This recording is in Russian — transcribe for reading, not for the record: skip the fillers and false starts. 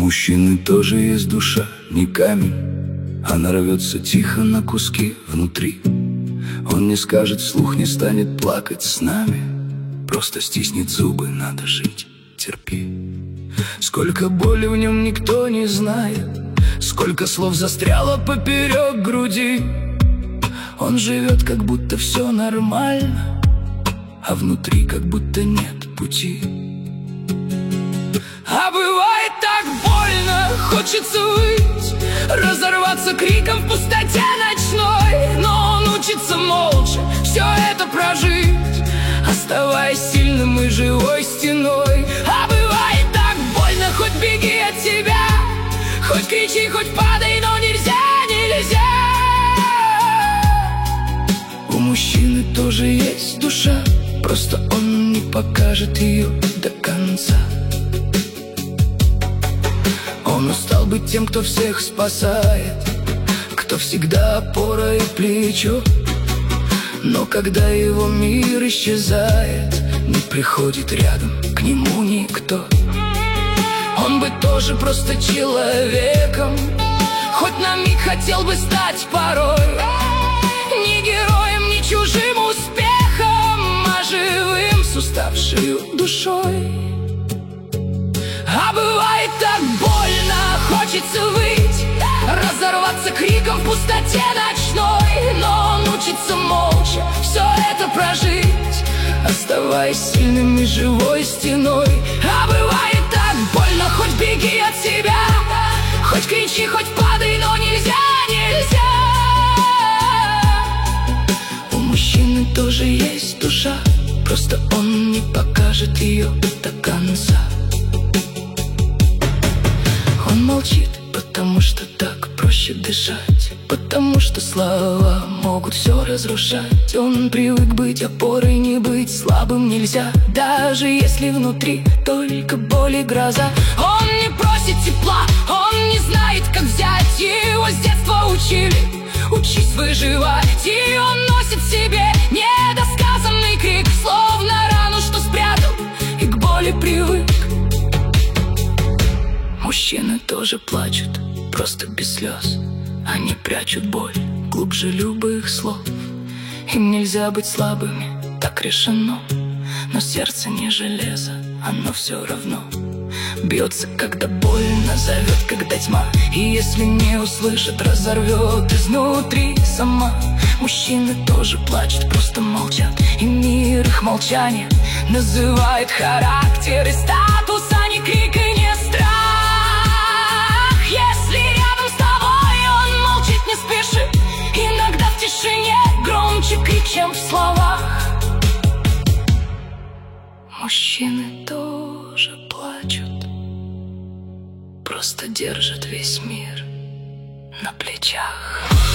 мужчины тоже есть душа, не камень. Она рвется тихо на куски внутри. Он не скажет вслух, не станет плакать с нами. Просто стиснет зубы, надо жить, терпи. Сколько боли в нем никто не знает, сколько слов застряло поперек груди. Он живет, как будто все нормально, а внутри как будто нет пути. А бывает так больно, хочется выть, разорваться криком в пустоте ночной. Но он учится молча все это прожить, оставаясь сильным и живой стеной. А бывает так больно, хоть беги от себя, хоть кричи, хоть падай, но нельзя, нельзя. У мужчины тоже есть душа, просто он не покажет ее до конца. Он устал быть тем, кто всех спасает, кто всегда опора и плечо. Но когда его мир исчезает, не приходит рядом к нему никто. Он бы тоже просто человеком, хоть на миг хотел бы стать порой не героем, не чужим успехом, а живым с уставшей душой. А бывает так больно, хочется выть, разорваться криком в пустоте ночной. Но он учится молча все это прожить, оставаясь сильным и живой стеной. А бывает так больно, хоть беги от себя, хоть кричи, хоть падай, но нельзя, нельзя. У мужчины тоже есть душа, просто он не покажет ее до конца. Он молчит, потому что так проще дышать, потому что слова могут все разрушать. Он привык быть опорой, не быть слабым нельзя, даже если внутри только боль и гроза. Он не просит тепла, он не знает, как взять, его с детства учили: учись выживать. И он носит в себе недосказанный крик, словно рану, что спрятал и к боли привык. Мужчины тоже плачут, просто без слез. Они прячут боль глубже любых слов. Им нельзя быть слабыми, так решено. Но сердце не железо, оно все равно бьется, когда больно, зовет, когда тьма. И если не услышит, разорвет изнутри сама. Мужчины тоже плачут, просто молчат, и мир их молчание называет характер и статус, а не крик и не страх. Если рядом с тобой он молчит, не спешит, иногда в тишине громче крик, чем в словах. Мужчины тоже плачут, просто держат весь мир на плечах.